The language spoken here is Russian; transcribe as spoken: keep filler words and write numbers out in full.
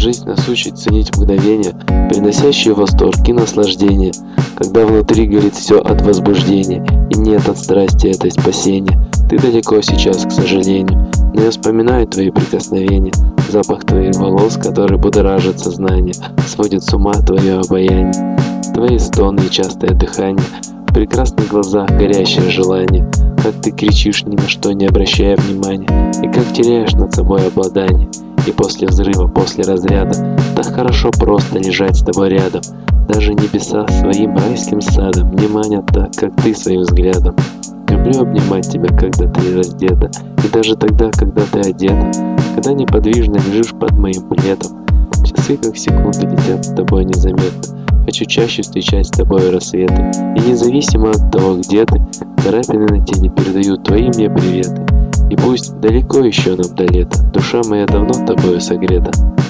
жизнь нас учит ценить мгновения, приносящие восторг и наслаждение, когда внутри горит все от возбуждения, и нет от страсти этой спасения. Ты далеко сейчас, к сожалению, но я вспоминаю твои прикосновения, запах твоих волос, который будоражит сознание, сводит с ума твое обаяние, твои стоны и частое дыхание, в прекрасных глазах горящее желание, как ты кричишь, ни на что не обращая внимания, и как теряешь над собой обладание. И после взрыва, после разряда, так хорошо просто лежать с тобой рядом. Даже небеса своим райским садом не манят так, как ты своим взглядом. Люблю обнимать тебя, когда ты раздета, и даже тогда, когда ты одета, когда неподвижно лежишь под моим пледом. Часы, как секунды, летят с тобой незаметно. Хочу чаще встречать с тобой рассветы, и независимо от того, где ты, царапины на теле передают твои мне приветы. И пусть далеко еще нам до лета, душа моя давно тобою согрета.